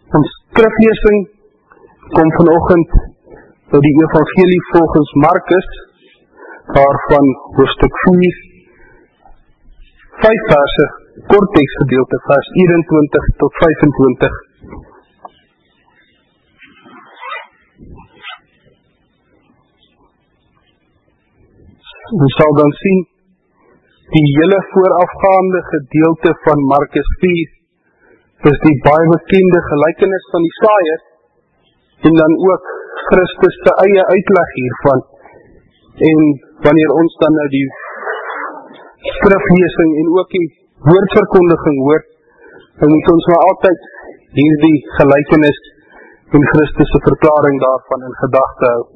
Ons skriflesing kom vanoggend uit die Evangelie volgens Markus, waarvan hoofstuk 4, 5 verse, kort tekstgedeelte, vers 21 tot 25. Ons sal dan sien, die hele voorafgaande gedeelte van Markus 4 is die baie bekende gelykenis van die saaiër en dan ook Christus se eie uitleg hiervan. En wanneer ons dan nou die skriflesing en ook die woordverkondiging hoor, dan moet ons maar altyd hierdie gelykenis en Christus se verklaring daarvan in gedagte hou.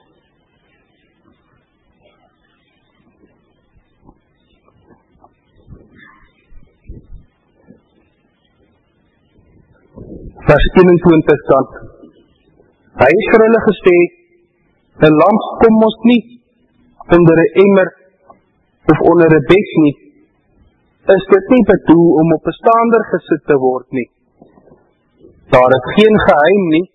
Vers 21 dan. Hy het vir hulle gesê, 'n lamp kom mos nie onder 'n emmer of onder 'n bed nie. Is dit nie bedoel om op 'n staander gesit te word nie? Daar is geen geheim nie,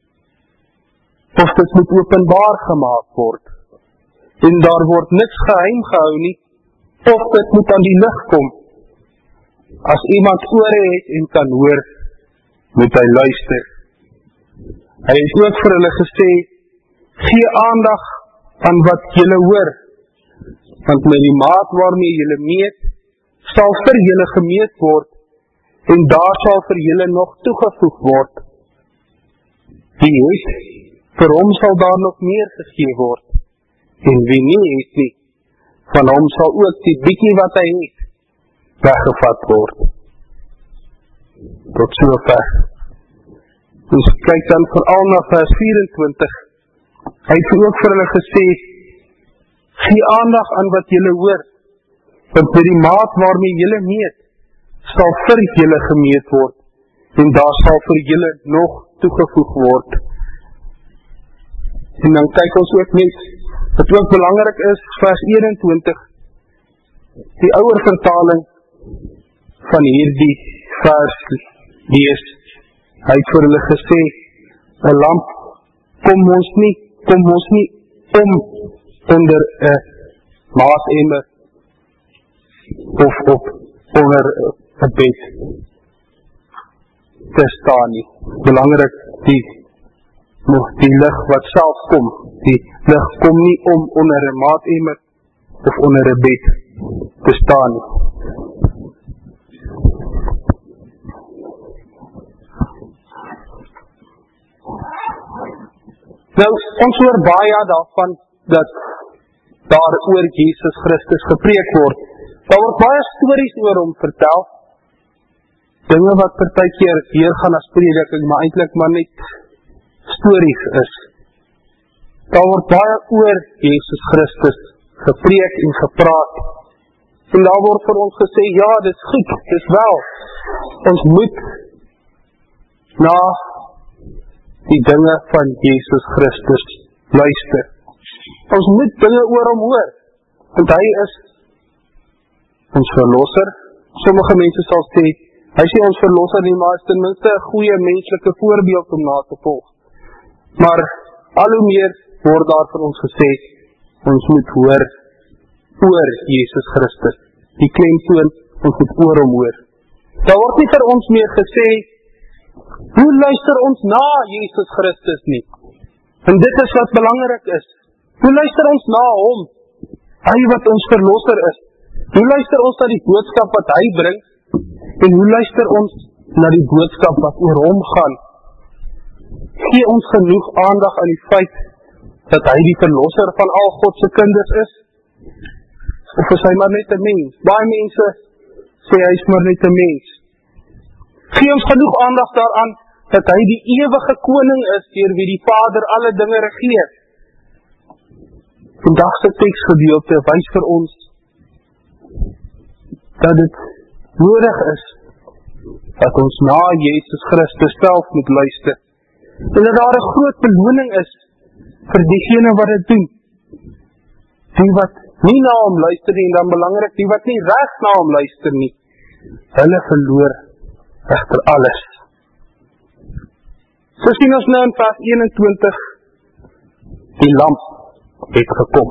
of dit moet openbaar gemaak word. En daar word niks geheim gehou nie, of dit moet aan die lig kom. As iemand ore het en kan hoor, moet hy luister. Hy het ook vir hulle gesê, gee aandag aan wat julle hoor, want met die maat waarmee julle meet, sal vir julle gemeet word, en daar sal vir julle nog toegevoeg word. Wie het, vir hom sal daar nog meer gegee word, en wie nie het nie, van hom sal ook die bietjie wat hy het, weggevat word. Tot sover. Ons kyk dan veral na vers 24. Hy het ook vir hulle gesê, gee aandag aan wat julle hoor, want met die maat waarmee julle meet, sal vir julle gemeet word, en daar sal vir julle nog toegevoeg word. En dan kyk ons ook net, wat ook belangrik is, vers 21, die ouer vertaling van hierdie vers lees. Hy het vir hulle gesê, 'n lamp kom ons nie om onder 'n maasemmer of onder 'n bed te staan nie. Belangrik, die lig wat self kom, die lig kom nie om onder 'n maasemmer of onder 'n bed te staan nie. Nou, ons hoor baie daarvan dat daar oor Jesus Christus gepreek word. Daar word baie stories oor hom vertel. Dinge wat partykeer weer gaan as prediking, maar eintlik maar net stories is. Daar word baie oor Jesus Christus gepreek en gepraat. En daar word vir ons gesê, ja, dit is goed, dit is wel. Ons moet na die dinge van Jesus Christus luister. Ons moet dinge oor hom hoor, want hy is ons verlosser. Sommige mense sal sê, hy is nie ons verlosser nie, maar is ten minste 'n goeie menslike voorbeeld om na te volg. Maar al hoe meer word daar vir ons gesê, ons moet hoor oor Jesus Christus. Die klemtoon, ons moet oor hom hoor. Daar word nie vir ons meer gesê, hoe luister ons na Jesus Christus nie? En dit is wat belangrik is. Hoe luister ons na hom? Hy wat ons verlosser is. Hoe luister ons na die boodskap wat hy bring? En hoe luister ons na die boodskap wat oor hom gaan? Gee ons genoeg aandag aan die feit dat hy die verlosser van al God se kinders is? Of is hy maar net 'n mens? Baie mense sê hy is maar net 'n mens. Gee ons genoeg aandag daaraan dat hy die ewige koning is deur wie die Vader alle dinge regeer. Vandag se teksgedeelte wys vir ons dat dit nodig is dat ons na Jesus Christus self moet luister. En dat daar 'n groot beloning is vir diegene wat dit doen. Die wat nie na hom luister nie, en dan belangrik, die wat nie reg na hom luister nie, hulle verloor egter alles. So sien ons nou in vers 21, die lamp het gekom.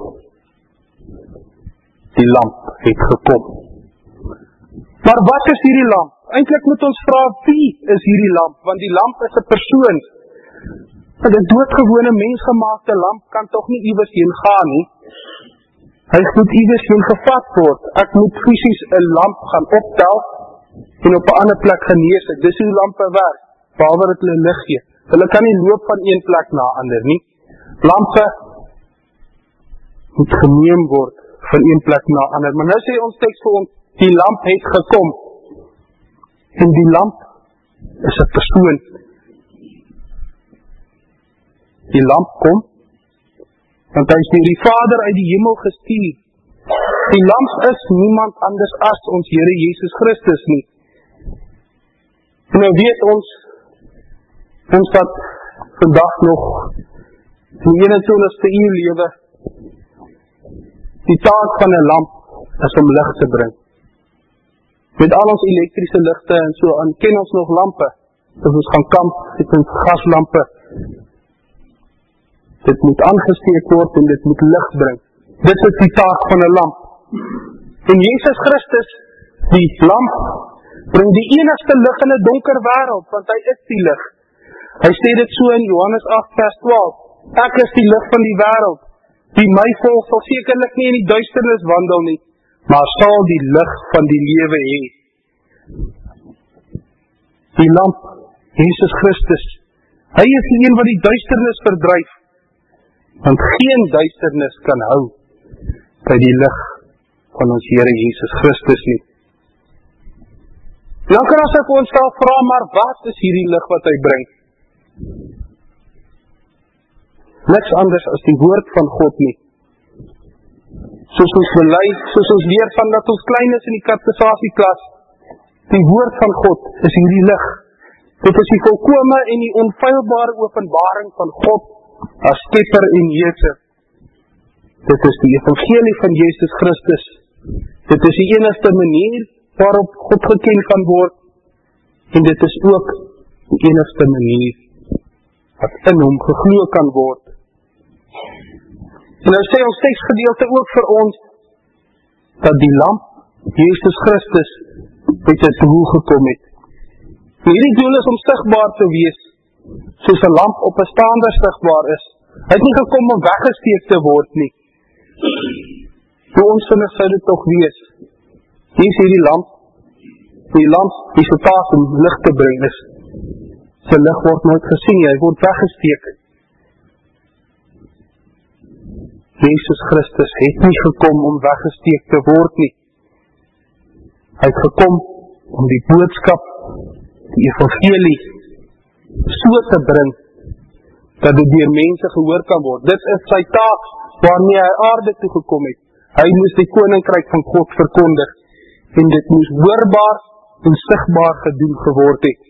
Die lamp het gekom. Maar wat is hierdie lamp? Eintlik moet ons vra, wie is hierdie lamp? Want die lamp is 'n persoon. 'n doodgewone mensgemaakte lamp kan tog nie iewers heen gaan nie. Hy moet iewers heen gevat word. Ek moet fisies 'n lamp gaan optel en op 'n ander plek genees. Dis hoe lampe werk, behalwe dat hulle lig gee. Hulle kan nie loop van een plek na ander nie. Lampe moet geneem word van een plek na ander. Maar nou sê ons teks vir ons, die lamp het gekom. En die lamp is 'n persoon. Die lamp kom, want hy is deur die Vader uit die hemel gestuur. Die lamp is niemand anders as ons Here Jesus Christus nie. En nou weet ons dat vandag nog in die 21ste eeu lewe, die taak van 'n lamp is om lig te bring. Met al ons elektriese ligte en so aan, ken ons nog lampe. As ons gaan kamp, het ons gaslampe. Dit moet aangesteek word en dit moet lig bring. Dit is die taak van 'n lamp. En Jesus Christus, die lamp, bring die enigste lig in 'n donker wêreld, want hy is die lig. Hy sê dit so in Johannes 8 vers 12. Ek is die lig van die wêreld. Wie my volg sal sekerlik nie in die duisternis wandel nie, maar sal die lig van die lewe hê. Die lamp, Jesus Christus, hy is die een wat die duisternis verdryf, want geen duisternis kan hou by die lig van ons Here Jesus Christus nie. Dan kan ons vir onsself vra, maar wat is hierdie lig wat hy bring? Niks anders as die woord van God nie. Soos ons bely, soos ons leer van dat ons klein is in die katekesasieklas, die woord van God is hierdie lig. Dit is die volkome en die onfeilbare openbaring van God as skepper en heerser. Dit is die evangelie van Jesus Christus. Dit is die enigste manier waarop God geken kan word, en dit is ook die enigste manier wat in hom geglo kan word. En nou sê ons teksgedeelte ook vir ons, dat die lamp, Jesus Christus, met 'n doel gekom het. En hierdie doel is om sigbaar te wees, soos 'n lamp op 'n staander sigbaar is. Hy het nie gekom om weggesteek te word nie. Hoe onsinnig sou dit tog wees? Hier is hierdie lamp, die se taak om lig te bring is. Sy lig word nooit gesien, hy word weggesteek. Jesus Christus het nie gekom om weggesteek te word nie. Hy het gekom om die boodskap, die evangelie, so te bring, dat dit deur mense gehoor kan word. Dit is sy taak, waarmee hy aarde toe gekom het. Hy moes die koninkryk van God verkondig, en dit moes hoorbaar en sigbaar gedoen geword het.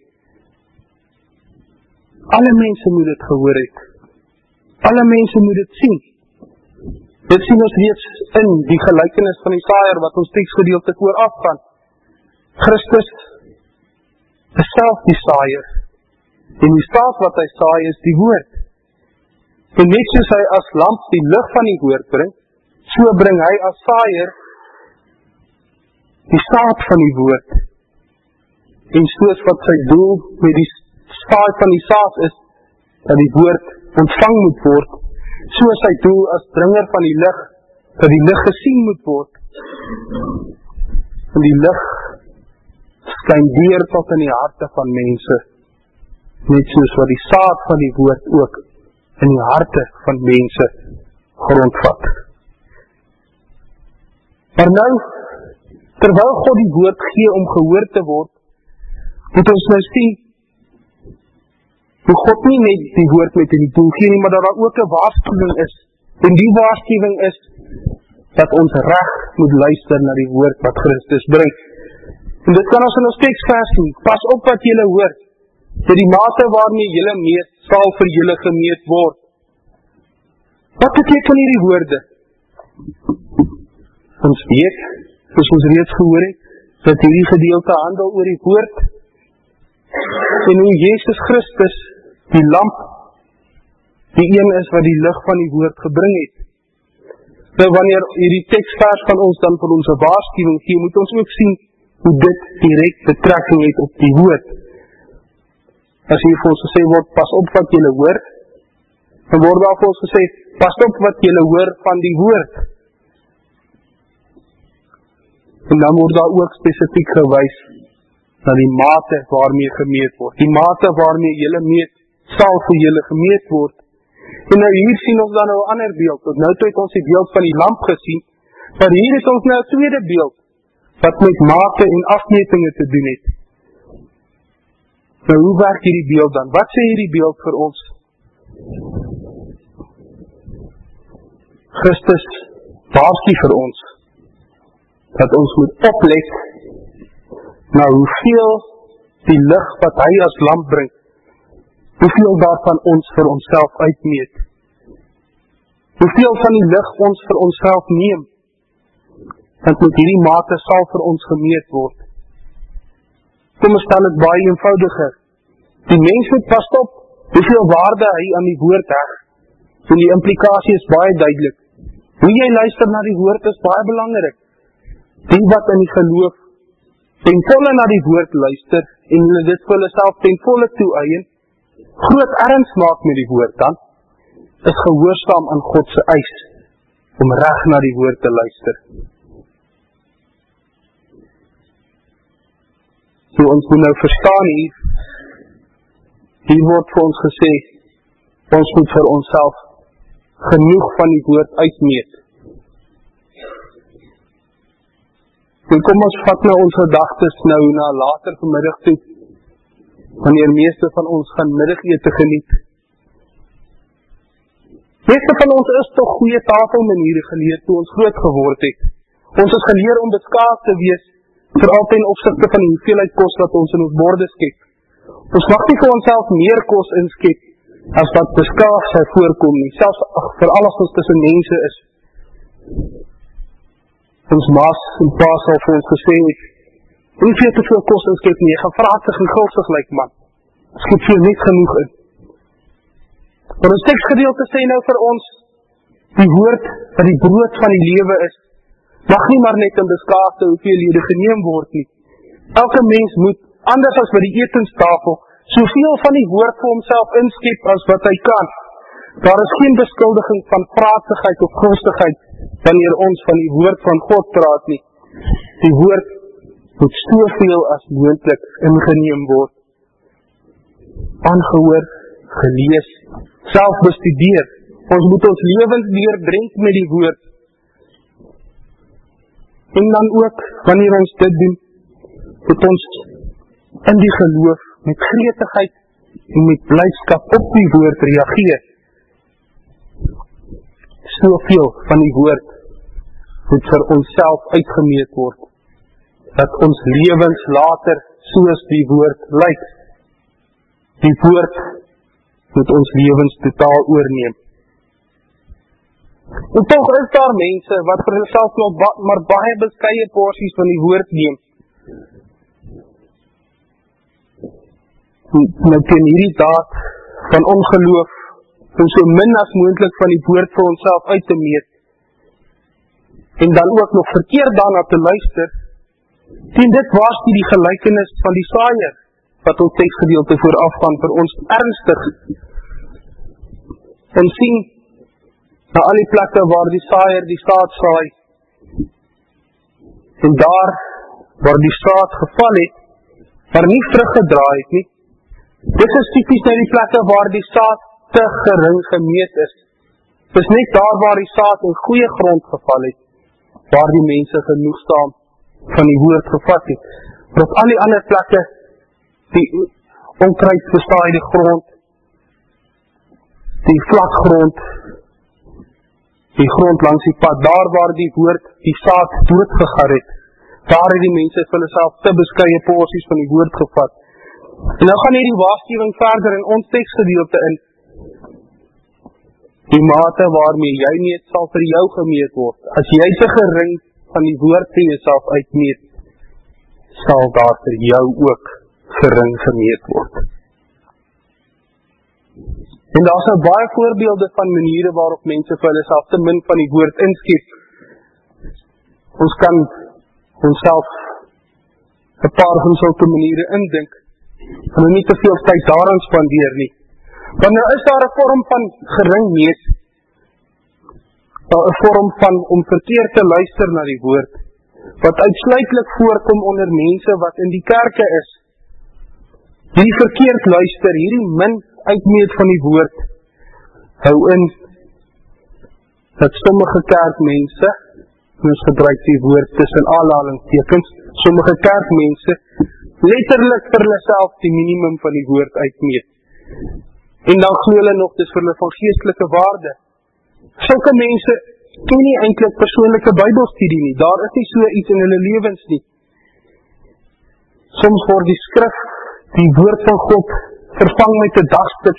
Alle mense moet dit gehoor het. Alle mense moet dit sien. Dit sien ons reeds in die gelykenis van die saaier, wat ons teksgedeelte vooraf gaan. Christus is self die saaier, en die saad wat hy saai is die woord. En net soos hy as lamp die lig van die woord bring, so bring hy as saaier die saad van die woord. En soos wat sy doel met die saad van die saad is, dat die woord ontvang moet word, so is sy doel as bringer van die lig, dat die lig gesien moet word. En die lig skyn deur tot in die harte van mense, net soos wat die saad van die woord ook in die harte van mense grondvat. Maar nou, terwyl God die woord gee om gehoor te word, moet ons nou sien, hoe God nie net die woord met in die doel gee nie, maar dat daar ook 'n waarskuwing is. En die waarskuwing is, dat ons reg moet luister na die woord wat Christus bring. En dit kan ons in ons teksvers sien. Pas op wat julle hoor, vir die mate waarmee julle meet, sal vir julle gemeet word. Wat beteken hierdie woorde? Ons weet, soos ons reeds gehoor het, dat hierdie gedeelte handel oor die woord, en hoe Jesus Christus die lamp, die een is wat die lig van die woord gebring het. Nou wanneer hierdie teksvers van ons dan vir ons 'n waarskuwing gee, moet ons ook sien hoe dit direk betrekking het op die woord. As hier vir ons gesê word, pas op wat julle hoor, dan word daar vir ons gesê, pas op wat julle hoor van die woord. En dan word daar ook spesifiek gewys na die mate waarmee gemeet word. Die mate waarmee julle meet, sal vir julle gemeet word. En nou hier sien ons dan nou 'n ander beeld. Tot nou toe het ons die beeld van die lamp gesien, maar hier is ons nou 'n tweede beeld, wat met mate en afmetingen te doen het. Nou hoe werk hierdie beeld dan? Wat sê hierdie beeld vir ons? Christus waarsku vir ons, dat ons moet oplet na hoeveel die lig wat hy as lamp bring, hoeveel daarvan ons vir onsself uitmeet. Hoeveel van die lig ons vir onsself neem, want met hierdie mate sal vir ons gemeet word. Kom ons stel dit baie eenvoudiger. Die mens moet pas op hoeveel waarde hy aan die woord heg. En die implikasie is baie duidelik. Hoe jy luister na die woord is baie belangrik. Die wat in die geloof ten volle na die woord luister en hulle dit vir hulle self ten volle toeëien, groot erns maak met die woord dan, is gehoorsaam aan God se eis om reg na die woord te luister. So ons moet nou verstaan hier word vir ons gesê, ons moet vir onsself genoeg van die woord uitmeet. En kom ons vat nou ons gedagtes nou na later vanmiddag toe, wanneer meeste van ons gaan middagete geniet. Meeste van ons is toch goeie tafelmaniere geleer toe ons groot geword het. Ons is geleer om beskaafd te wees, veral ten opsigte van die hoeveelheid kos wat ons in ons borde skep. Ons mag nie vir onsself meer kos inskep, as wat beskaafd sy voorkom nie, selfs veral as ons tussen mense is. Ons maas en pa sal vir ons gesê het, nie veel te veel kos inskep nie, jy gaan vraatig en gulsig lyk man, skep veel niet genoeg in. Maar ons teksgedeelte sê nou vir ons, die woord wat die brood van die lewe is, mag nie maar net in beskaafde hoeveelhede geneem word nie. Elke mens moet, anders as by die etenstafel, soveel van die woord vir homself inskep as wat hy kan. Daar is geen beskuldiging van praatigheid of gulstigheid, wanneer ons van die woord van God praat nie. Die woord moet soveel as moontlik ingeneem word. Aangehoor, gelees, self bestudeer. Ons moet ons lewens deurdrink met die woord. En dan ook, wanneer ons dit doen, moet ons in die geloof met gretigheid en met blydskap op die woord reageer. Soveel van die woord moet vir onsself uitgemeet word, dat ons lewens later soos die woord lyk. Die woord moet ons lewens totaal oorneem. En toch is daar mense wat vir hulself maar baie beskeie porsies van die woord neem. Met teen hierdie daad van ongeloof om so min as moontlik van die woord vir onsself uit te meet en dan ook nog verkeerd daarna te luister, teen dit waarsku die gelykenis van die saaier wat ons teksgedeelte voorafgaan vir ons ernstig en sien na al die plekke waar die saaier die saad saai en daar waar die saad geval het maar nie teruggedraai het nie. Dit is typies na die plekke waar die saad te gering gemeet is. Dit is net daar waar die saad in goeie grond geval het, waar die mense genoegsaam van die woord gevat het. Maar op al die ander plekke, die onkruid bestaaide grond, die vlak grond, die grond langs die pad, daar waar die woord die saad doodgegar het, daar het die mense vir hulle self te beskeie porsies van die woord gevat. En nou gaan hierdie waarskuwing verder in ons teksgedeelte in. Die mate waarmee jy meet sal vir jou gemeet word. As jy te gering van die woord vir jouself uitmeet, sal daar vir jou ook gering gemeet word. En daar is baie voorbeelde van maniere waarop mense vir hulle self te min van die woord inskep. Ons kan onsself 'n paar van sulke maniere indink, en nie te veel tyd daaraan spandeer nie. Want nou is daar 'n vorm van geringnees, 'n vorm van om verkeerd te luister na die woord, wat uitsluitlik voorkom onder mense wat in die kerke is. Hierdie verkeerd luister, hierdie min uitmeet van die woord, hou in dat sommige kerkmense, ons gebruik die woord tussen aanhalingstekens, sommige kerkmense letterlik vir hulle self die minimum van die woord uitmeet. En dan glo hulle nog, dis vir hulle van geestelike waarde. Sulke mense ken nie eintlik persoonlike Bybelstudie nie, daar is nie so iets in hulle lewens nie. Soms word die skrif, die woord van God, vervang met 'n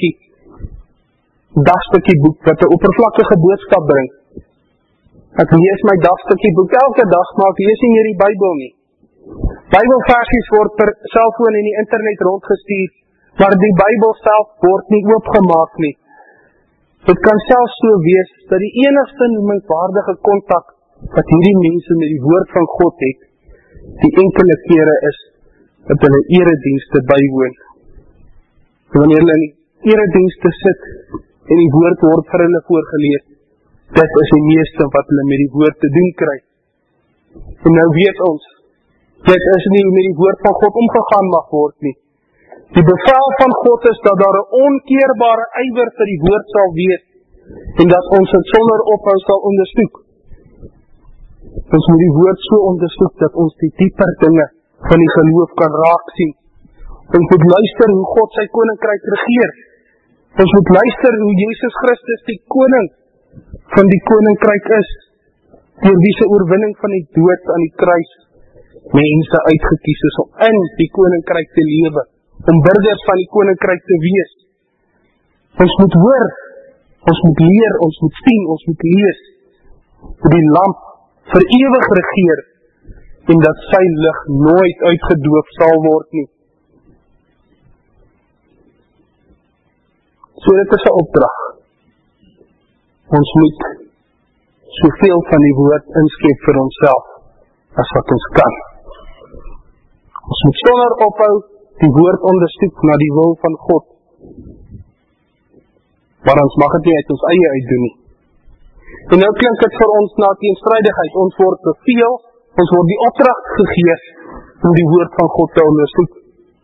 dagstukkie boek, wat 'n oppervlakkige boodskap bring. Ek lees my dagstukkie boek elke dag, maar ek lees nie meer die Bybel nie. Bybelversies word per selfoon en die internet rondgestuur, maar die Bybel self word nie oopgemaak nie. Dit kan selfs so wees, dat die enigste noemenswaardige kontak, wat hierdie mense met die woord van God het, die enkele kere is, dat hulle eredienste bywoon. Wanneer hulle in die eredienste sit, en die woord word vir hulle voorgelees, dit is die meeste wat hulle met die woord te doen kry. En nou weet ons, dit is nie met die woord van God omgegaan mag word nie. Die bevel van God is dat daar 'n onkeerbare ywer vir die woord sal wees, en dat ons het sonder ophou sal ondersoek. Ons moet die woord so ondersoek, dat ons die dieper dinge van die geloof kan raak sien. Ons moet luister hoe God sy koninkryk regeer. Ons moet luister hoe Jesus Christus die koning van die koninkryk is, deur wie se oorwinning van die dood aan die kruis mense uitgekies is om in die koninkryk te lewe, om burgers van die koninkryk te wees. Ons moet hoor, ons moet leer, ons moet sien, ons moet lees, hoe die lamp vir ewig regeer, en dat sy lig nooit uitgedoof sal word nie. So dit is 'n opdrag. Ons moet soveel van die woord inskep vir onsself, as wat ons kan. Ons moet sonder ophou die woord ondersoek na die wil van God. Maar ons mag het nie uit ons eie uitdoen nie. En nou klink dit vir ons na teenstrydigheid. Ons word beveel, ons word die opdrag gegee om die woord van God te ondersoek.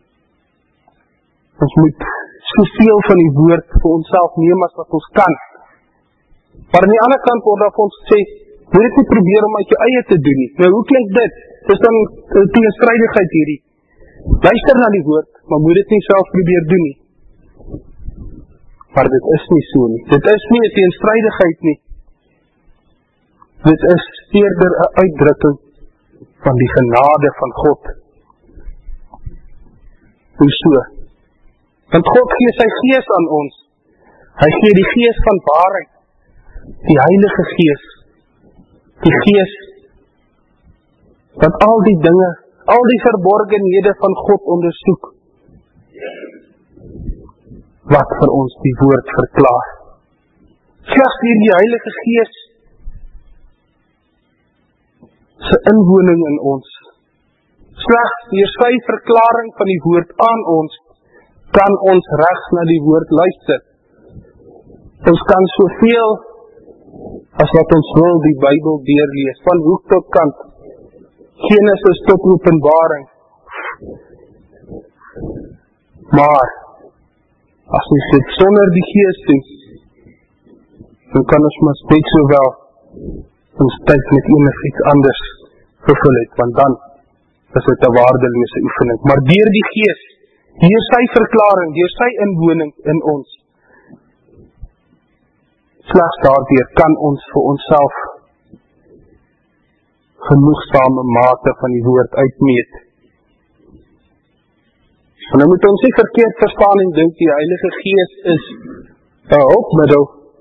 Ons moet soveel van die woord vir onsself neem as wat ons kan. Maar aan die ander kant word daar vir ons gesê, moet dit nie probeer om uit jou eie te doen nie. Nou hoe klink dit? Dis dan teenstrydigheid hierdie. Luister na die woord, maar moet dit nie self probeer doen nie. Maar dit is nie so nie. Dit is nie 'n teenstrydigheid nie. Dit is eerder 'n uitdrukking van die genade van God. Hoeso? Want God gee sy gees aan ons. Hy gee die gees van waarheid, die Heilige Gees, die Gees wat al die dinge, al die verborgenhede van God ondersoek, wat vir ons die woord verklaar. Slegs deur die Heilige Gees se inwoning in ons, slegs deur sy verklaring van die woord aan ons, kan ons regs na die woord luister. Ons kan soveel as wat ons wil die Bybel deurlees, van hoek tot kant, Genesis tot Openbaring. Maar as ons dit sonder die Gees doen, dan kan ons maar net sowel ons tyd met enigiets anders vervul het, want dan is dit 'n waardelose oefening. Maar deur die Gees, deur sy verklaring, deur sy inwoning in ons, slegs daardeur kan ons vir onsself genoegsame mate van die woord uitmeet. En nou moet ons nie verkeerd verstaan en dink die Heilige Gees is 'n hulpmiddel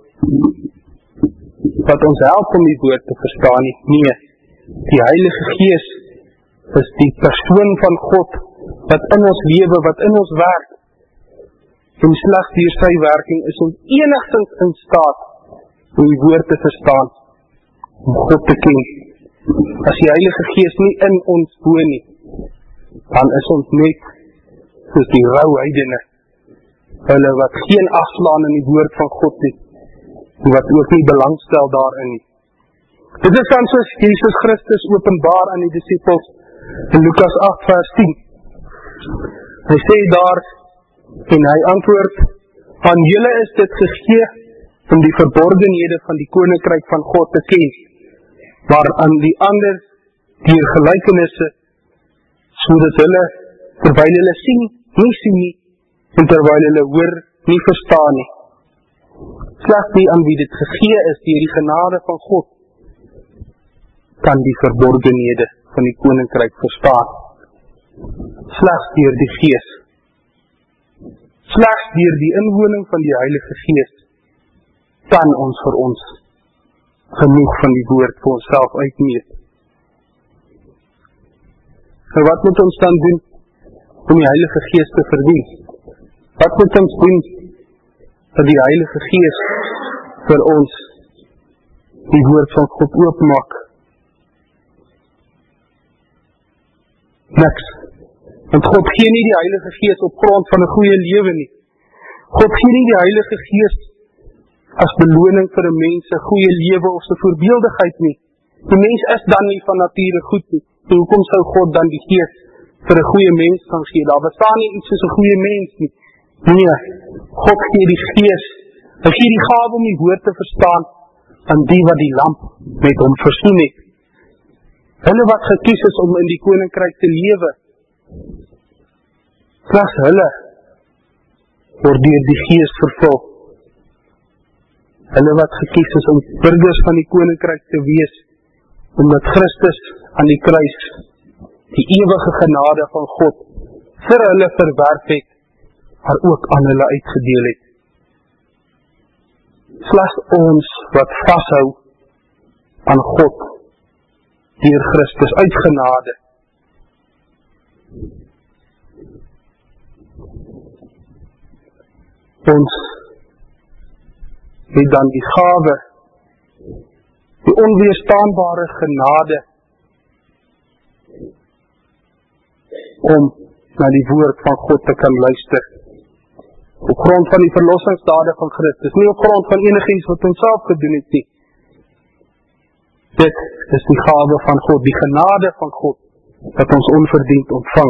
wat ons help om die woord te verstaan nie. Nee, die Heilige Gees is die persoon van God wat in ons lewe, wat in ons werk. En slegs deur sy werking is ons enigstens in staat om die woord te verstaan, om God te ken. As die Heilige Gees nie in ons woon nie, dan is ons net soos die rou heidene, hulle wat geen afslaan in die woord van God nie, en wat ook nie belangstel daarin nie. Dit is dan soos Jesus Christus openbaar aan die disciples in Lukas 8 vers 10. Hy sê daar, en hy antwoord, aan julle is dit gegee om die verborgenhede van die koninkryk van God te ken, maar aan die ander deur gelykenisse, sodat hulle, terwyl hulle sien nie, en terwyl hulle hoor, nie verstaan nie. Slegs die aan wie dit gegee is deur die genade van God, kan die verborgenhede van die koninkryk verstaan. Slegs deur die Gees. Slegs deur die inwoning van die Heilige Gees kan ons vir ons genoeg van die woord vir onsself uitmeet. En wat moet ons dan doen om die Heilige Gees te verdien? Wat moet ons doen dat die Heilige Gees vir ons die woord van God oopmaak? Niks. Want God gee nie die Heilige Gees op grond van 'n goeie lewe nie. God gee nie die Heilige Gees as beloning vir 'n mens 'n goeie lewe of 'n voorbeeldigheid nie. Die mens is dan nie van nature goed nie. So hoekom sou God dan die Gees vir 'n goeie mens kan gee? Daar bestaan nie iets soos 'n goeie mens nie. Nee, God gee die Gees. Hy gee die gawe om die woord te verstaan aan die wat die lamp met hom versoen het. Hulle wat gekies is om in die koninkryk te lewe, slegs hulle word deur die Gees vervul. Hulle wat gekies is om burgers van die koninkryk te wees, omdat Christus aan die kruis die ewige genade van God vir hulle verwerf het, maar ook aan hulle uitgedeel het. Slegs ons wat vashou aan God deur Christus uit genade, ons het dan die gawe, die onweerstaanbare genade om na die woord van God te kan luister. Op grond van die verlossingsdade van Christus, nie op grond van enigiets wat ons self gedoen het nie. Dit is die gawe van God, die genade van God, wat ons onverdiend ontvang.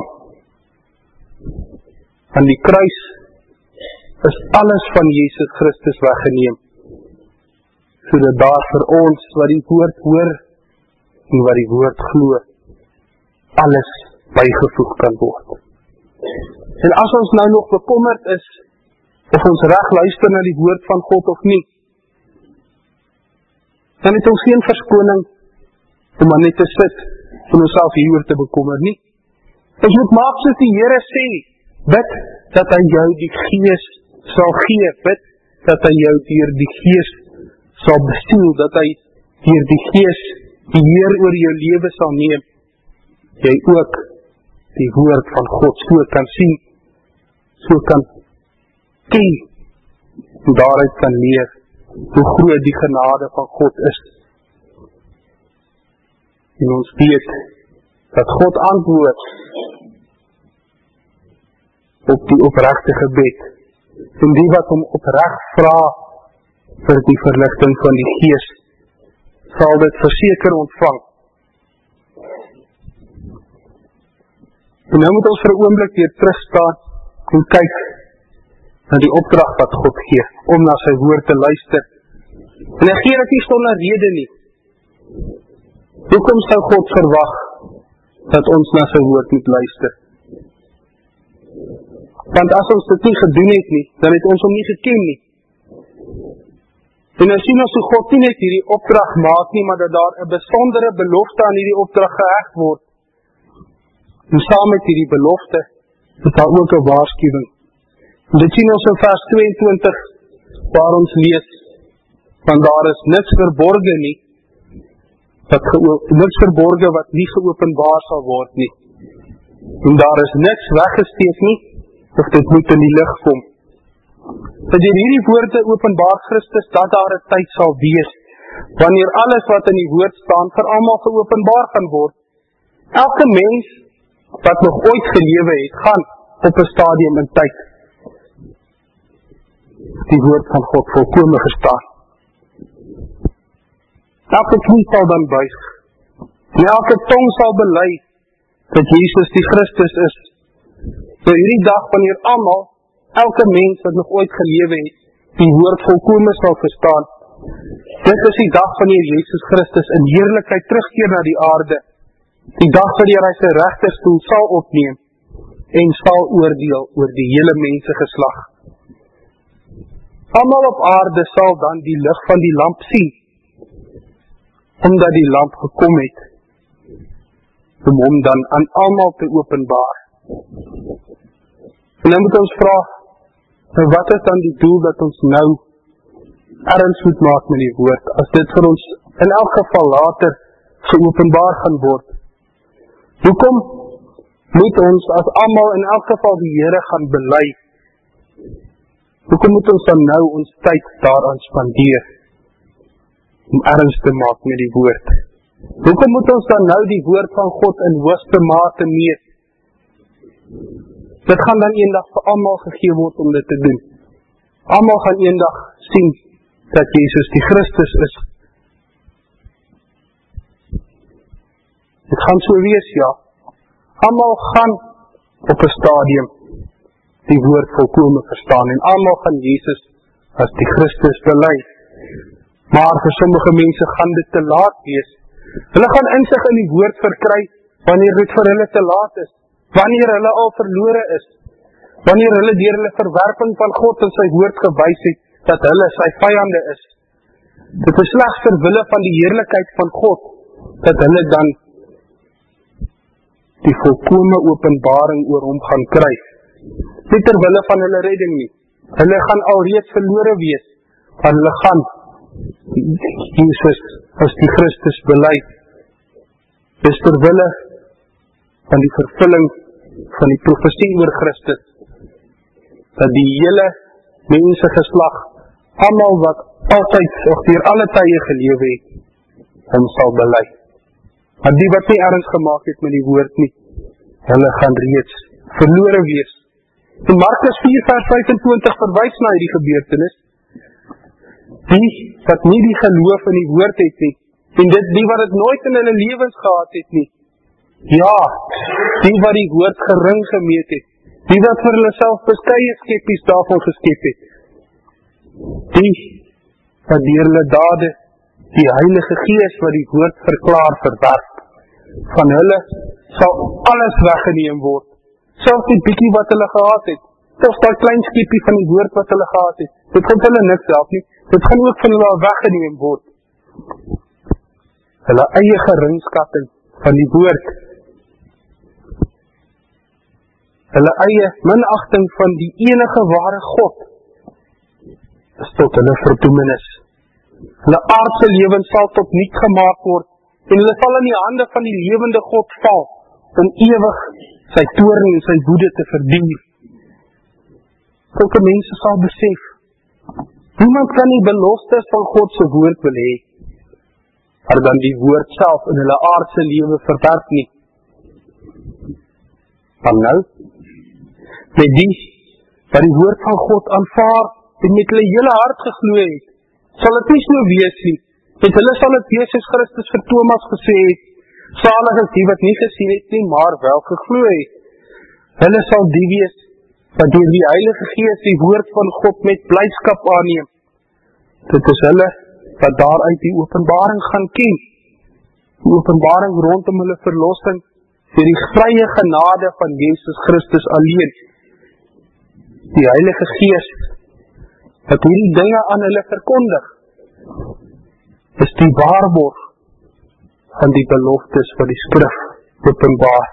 Aan die kruis is alles van Jesus Christus weggeneem, sodat daar vir ons wat die woord hoor en wat die woord glo, alles bygevoeg kan word. En as ons nou nog bekommerd is, of ons reg luister na die woord van God of nie, dan het ons geen verskoning om maar net te sit en onsself hieroor te bekommer nie. Ons moet maak soos die Here sê, bid dat hy jou die Gees sal gee, bid dat hy jou deur die Gees sal bestuur, dat hy deur die Gees die Heer oor jou lewe sal neem, jy ook die woord van God so kan sien, so kan ken, en daaruit kan leer, hoe groot die genade van God is. En ons weet, dat God antwoord op die opregte gebed, en die wat hom opreg vra vir die verligting van die Gees, sal dit verseker ontvang. En nou moet ons vir 'n oomblik weer terugstaan en kyk na die opdrag wat God gee, om na sy woord te luister. En hy gee dit nie sonder rede nie. Hoekom sou God verwag dat ons na sy woord moet luister? Want as ons dit nie gedoen het nie, dan het ons hom nie geken nie. En nou sien ons hoe God nie net hierdie opdrag maak nie, maar dat daar 'n besondere belofte aan hierdie opdrag geheg word. En saam met hierdie belofte is daar ook 'n waarskuwing. En dit sien ons in vers 22, waar ons lees, want daar is niks verborge nie, niks verborge wat nie geopenbaar sal word nie. En daar is niks weggesteek nie, of dit moet in die lig kom. dat deur hierdie woorde openbaar Christus dat daar 'n tyd sal wees, wanneer alles wat in die woord staan vir almal geopenbaar gaan word. Elke mens wat nog ooit gelewe het, gaan op 'n stadium in tyd die woord van God volkome verstaan. Elke knie sal dan buig, en elke tong sal bely dat Jesus die Christus is. So hierdie dag wanneer almal, elke mens wat nog ooit gelewe het, die woord volkome sal verstaan. Dit is die dag wanneer Jesus Christus in heerlikheid terugkeer na die aarde. Die dag wanneer hy sy regterstoel sal opneem en sal oordeel oor die hele mensegeslag. Almal op aarde sal dan die lig van die lamp sien, omdat die lamp gekom het, om hom dan aan almal te openbaar. En dan moet ons vra, wat is dan die doel dat ons nou erns moet maak met die woord, as dit vir ons in elk geval later geopenbaar gaan word? Hoekom moet ons as almal in elk geval die Here gaan bely? Hoekom moet ons dan nou ons tyd daaraan spandeer, om erns te maak met die woord? Hoekom moet ons dan nou die woord van God in hoogste mate meet? Dit gaan dan eendag vir almal gegee word om dit te doen. Almal gaan eendag sien dat Jesus die Christus is. Dit gaan so wees, ja. Almal gaan op 'n stadium die woord volkome verstaan en almal gaan Jesus as die Christus bely. Maar vir sommige mense gaan dit te laat wees. Hulle gaan insig in die woord verkry wanneer dit vir hulle te laat is, wanneer hulle al verlore is, wanneer hulle deur hulle verwerping van God en sy woord gewys het dat hulle sy vyande is. Dit is slegs ter wille van die heerlikheid van God dat hulle dan die volkome openbaring oor hom gaan kry. Nie ter wille van hulle redding nie. Hulle gaan alreeds verlore wees, want hulle gaan Jesus as die Christus bely. Dis ter wille van die vervulling van die profesie oor Christus, dat die hele mensegeslag, almal wat altyd of deur alle tye gelewe het, hom sal bely. Maar die wat nie erns gemaak het met die woord nie, hulle gaan reeds verlore wees. En Markus 4 vers 25 verwys na hierdie gebeurtenis. Die wat nie die geloof in die woord het nie, en die wat het nooit in hulle lewens gehad het nie. Ja, die wat die woord gering gemeet het, die wat vir hulle self beskeie skepies daarvan geskep het, die wat deur hulle dade die Heilige Gees wat die woord verklaar verwerp, van hulle sal alles weggeneem word, selfs die bietjie wat hulle gehad het, selfs die klein skepie van die woord wat hulle gehad het, dit gaan hulle niks help nie, dit gaan ook van hulle weggeneem word. Hulle eie geringskatting van die woord, hulle eie minagting van die enige ware God, is tot hulle verdoemenis. Hulle aardse lewens sal tot niet gemaak word, en hulle sal in die hande van die lewende God val, om ewig sy toorn en sy woede te verduur. Sulke mense sal besef, niemand kan die beloftes van God se woord wil hê, maar dan die woord self in hulle aardse lewe verwerp nie. Dan nou, met die, wat die woord van God aanvaar, en met hulle hele hart geglo het, sal het nie so wees nie. Met hulle sal het wees soos Christus vir Thomas gesê het, salig is die wat nie gesien het nie, maar wel geglo het. Hulle sal die wees, wat deur die Heilige Gees die woord van God met blydskap aanneem. Dit is hulle, wat daaruit die openbaring gaan ken. Die openbaring rondom hulle verlossing, deur die vrye genade van Jesus Christus alleen. Die Heilige Gees, dat hierdie dinge aan hulle verkondig, is die waarborg van die beloftes van die skrif openbaar.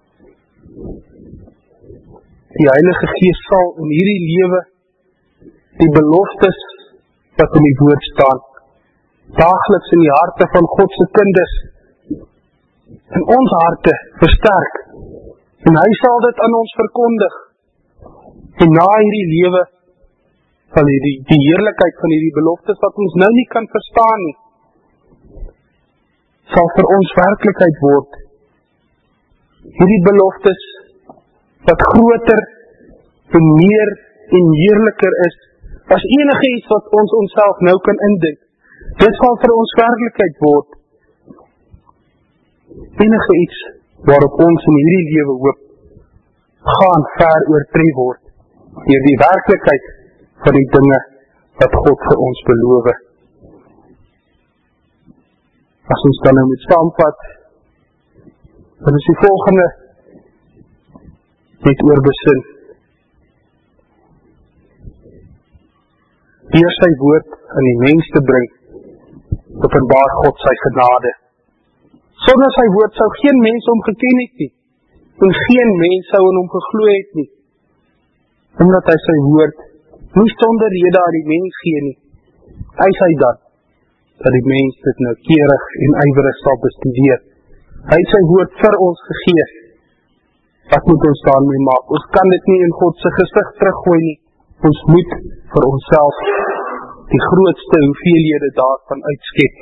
Die Heilige Gees sal in hierdie lewe die beloftes wat in die woord staan, daagliks in die harte van Godse kinders, in ons harte versterk, en hy sal dit aan ons verkondig, en na hierdie lewe van die heerlikheid van hierdie beloftes wat ons nou nie kan verstaan nie, sal vir ons werklikheid word. Hierdie beloftes wat groter en meer en heerliker is as enige iets wat ons onsself nou kan indink. Dit sal vir ons werklikheid word. Enige iets waarop ons in hierdie lewe hoop, gaan ver oortref word deur die werklikheid van die dinge wat God vir ons beloof. As ons dan nou moet saamvat, dan is die volgende net oor besin. Deur sy woord aan die mens te bring, openbaar God sy genade. Sonder sy woord sou geen mens hom geken het nie, en geen mens sou in hom geglo het nie, omdat hy sy woord nie sonder rede aan die mens gee nie. Eis hy dan, dat die mens dit noukeurig en ywerig sal bestudeer. Hy het sy woord vir ons gegee. Wat moet ons daarmee maak? Ons kan dit nie in God se gesig teruggooi nie. Ons moet vir onsself die grootste hoeveelhede daarvan uitskep.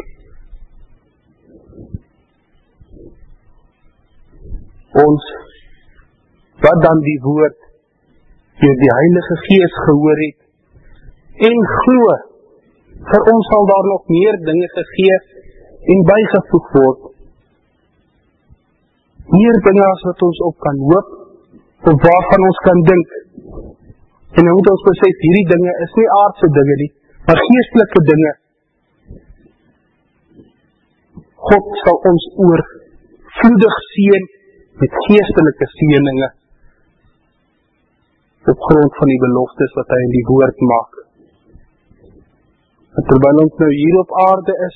Ons, wat dan die woord deur die Heilige Gees gehoor het, en glo, vir ons sal daar nog meer dinge gegee en bygevoeg word. Meer dinge as wat ons op kan hoop, of waarvan ons kan dink. En nou moet ons besef, hierdie dinge is nie aardse dinge nie, maar geestelike dinge. God sal ons oorvloedig seën met geestelike seëninge, op grond van die beloftes wat hy in die woord maak. En terwyl ons nou hier op aarde is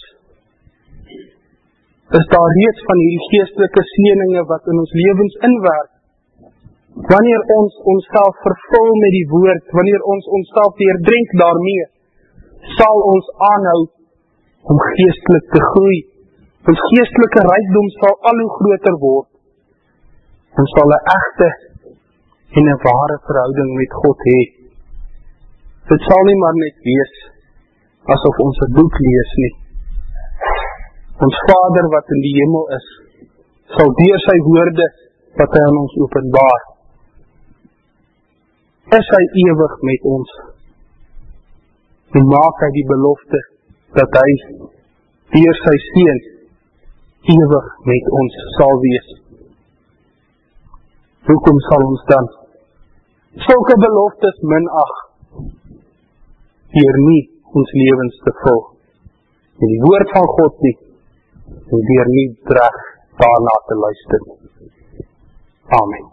daar reeds van hierdie geestelike seëninge wat in ons lewens inwerk. Wanneer ons onsself vervul met die woord, wanneer ons onsself deurdrink daarmee, sal ons aanhou om geestelik te groei. Ons geestelike rykdom sal al hoe groter word. Ons sal 'n egte en 'n ware verhouding met God hê. Dit sal nie maar net wees asof ons 'n boek lees nie. Ons Vader wat in die hemel is, sal deur sy woorde wat hy aan ons openbaar, is hy ewig met ons. En maak hy die belofte dat hy deur sy Seun ewig met ons sal wees. Hoekom sal ons dan sulke beloftes minag deur nie ons lewens te vul met die woord van God nie, en deur nie reg daarna te luister. Amen.